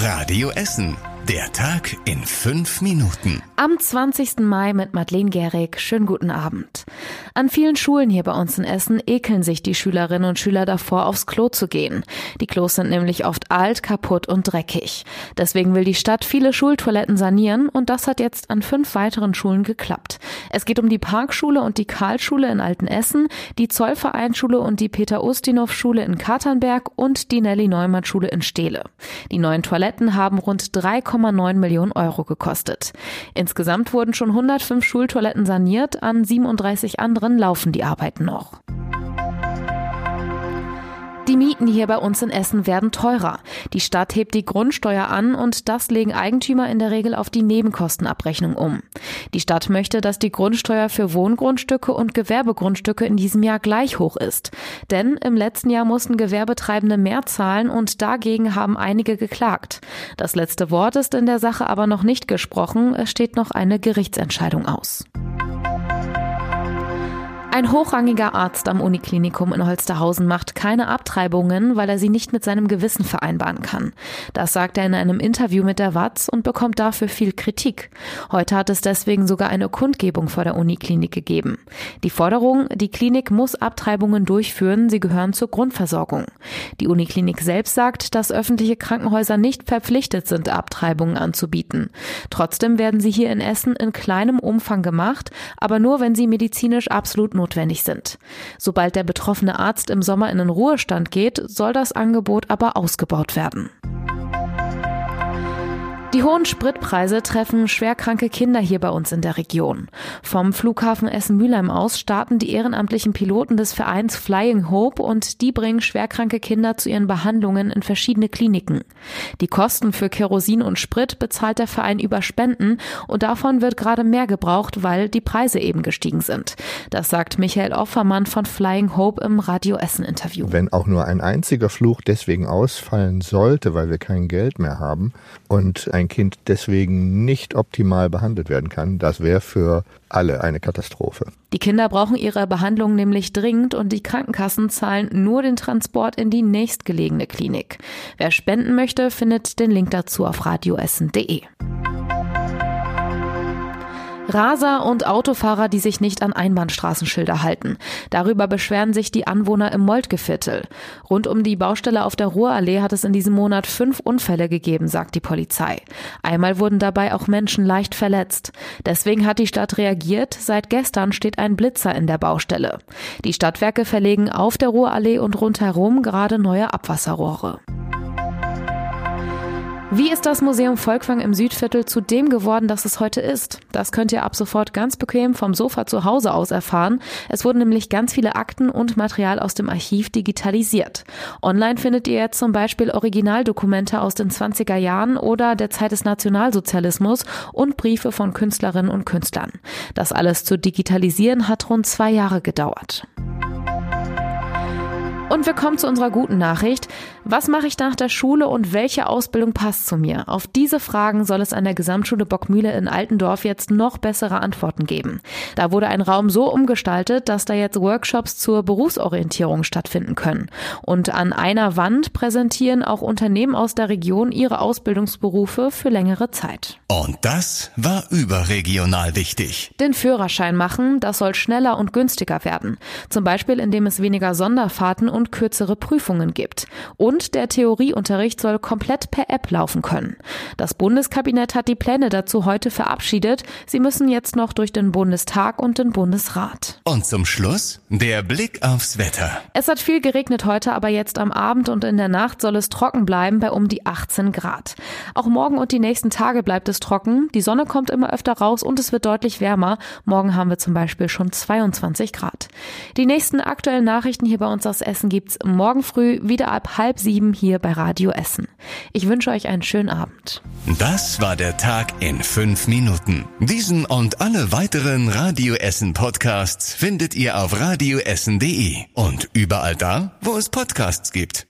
Radio Essen. Der Tag in 5 Minuten. Am 20. Mai mit Madeleine Gehrig. Schönen guten Abend. An vielen Schulen hier bei uns in Essen ekeln sich die Schülerinnen und Schüler davor, aufs Klo zu gehen. Die Klos sind nämlich oft alt, kaputt und dreckig. Deswegen will die Stadt viele Schultoiletten sanieren und das hat jetzt an 5 weiteren Schulen geklappt. Es geht um die Parkschule und die Karlsschule in Altenessen, die Zollvereinsschule und die Peter-Ustinov-Schule in Katernberg und die Nelly-Neumann-Schule in Steele. Die neuen Toiletten haben rund 3,9 Millionen Euro gekostet. Insgesamt wurden schon 105 Schultoiletten saniert, an 37 anderen laufen die Arbeiten noch. Die Mieten hier bei uns in Essen werden teurer. Die Stadt hebt die Grundsteuer an und das legen Eigentümer in der Regel auf die Nebenkostenabrechnung um. Die Stadt möchte, dass die Grundsteuer für Wohngrundstücke und Gewerbegrundstücke in diesem Jahr gleich hoch ist. Denn im letzten Jahr mussten Gewerbetreibende mehr zahlen und dagegen haben einige geklagt. Das letzte Wort ist in der Sache aber noch nicht gesprochen. Es steht noch eine Gerichtsentscheidung aus. Ein hochrangiger Arzt am Uniklinikum in Holsterhausen macht keine Abtreibungen, weil er sie nicht mit seinem Gewissen vereinbaren kann. Das sagt er in einem Interview mit der WAZ und bekommt dafür viel Kritik. Heute hat es deswegen sogar eine Kundgebung vor der Uniklinik gegeben. Die Forderung, die Klinik muss Abtreibungen durchführen, sie gehören zur Grundversorgung. Die Uniklinik selbst sagt, dass öffentliche Krankenhäuser nicht verpflichtet sind, Abtreibungen anzubieten. Trotzdem werden sie hier in Essen in kleinem Umfang gemacht, aber nur, wenn sie medizinisch absolut notwendig sind. Sobald der betroffene Arzt im Sommer in den Ruhestand geht, soll das Angebot aber ausgebaut werden. Die hohen Spritpreise treffen schwerkranke Kinder hier bei uns in der Region. Vom Flughafen Essen-Mülheim aus starten die ehrenamtlichen Piloten des Vereins Flying Hope und die bringen schwerkranke Kinder zu ihren Behandlungen in verschiedene Kliniken. Die Kosten für Kerosin und Sprit bezahlt der Verein über Spenden und davon wird gerade mehr gebraucht, weil die Preise eben gestiegen sind. Das sagt Michael Offermann von Flying Hope im Radio Essen-Interview. Wenn auch nur ein einziger Flug deswegen ausfallen sollte, weil wir kein Geld mehr haben und ein Kind deswegen nicht optimal behandelt werden kann, das wäre für alle eine Katastrophe. Die Kinder brauchen ihre Behandlung nämlich dringend und die Krankenkassen zahlen nur den Transport in die nächstgelegene Klinik. Wer spenden möchte, findet den Link dazu auf radioessen.de. Raser und Autofahrer, die sich nicht an Einbahnstraßenschilder halten. Darüber beschweren sich die Anwohner im Moltke-Viertel. Rund um die Baustelle auf der Ruhrallee hat es in diesem Monat 5 Unfälle gegeben, sagt die Polizei. Einmal wurden dabei auch Menschen leicht verletzt. Deswegen hat die Stadt reagiert. Seit gestern steht ein Blitzer in der Baustelle. Die Stadtwerke verlegen auf der Ruhrallee und rundherum gerade neue Abwasserrohre. Wie ist das Museum Volkwang im Südviertel zu dem geworden, das es heute ist? Das könnt ihr ab sofort ganz bequem vom Sofa zu Hause aus erfahren. Es wurden nämlich ganz viele Akten und Material aus dem Archiv digitalisiert. Online findet ihr jetzt zum Beispiel Originaldokumente aus den 20er Jahren oder der Zeit des Nationalsozialismus und Briefe von Künstlerinnen und Künstlern. Das alles zu digitalisieren hat rund 2 Jahre gedauert. Und wir kommen zu unserer guten Nachricht. Was mache ich nach der Schule und welche Ausbildung passt zu mir? Auf diese Fragen soll es an der Gesamtschule Bockmühle in Altendorf jetzt noch bessere Antworten geben. Da wurde ein Raum so umgestaltet, dass da jetzt Workshops zur Berufsorientierung stattfinden können. Und an einer Wand präsentieren auch Unternehmen aus der Region ihre Ausbildungsberufe für längere Zeit. Und das war überregional wichtig. Den Führerschein machen, das soll schneller und günstiger werden. Zum Beispiel, indem es weniger Sonderfahrten und kürzere Prüfungen gibt. Und der Theorieunterricht soll komplett per App laufen können. Das Bundeskabinett hat die Pläne dazu heute verabschiedet. Sie müssen jetzt noch durch den Bundestag und den Bundesrat. Und zum Schluss der Blick aufs Wetter. Es hat viel geregnet heute, aber jetzt am Abend und in der Nacht soll es trocken bleiben bei um die 18 Grad. Auch morgen und die nächsten Tage bleibt es trocken. Die Sonne kommt immer öfter raus und es wird deutlich wärmer. Morgen haben wir zum Beispiel schon 22 Grad. Die nächsten aktuellen Nachrichten hier bei uns aus Essen gibt's morgen früh wieder ab 6:30 hier bei Radio Essen. Ich wünsche euch einen schönen Abend. Das war der Tag in 5 Minuten. Diesen und alle weiteren Radio Essen Podcasts findet ihr auf radioessen.de und überall da, wo es Podcasts gibt.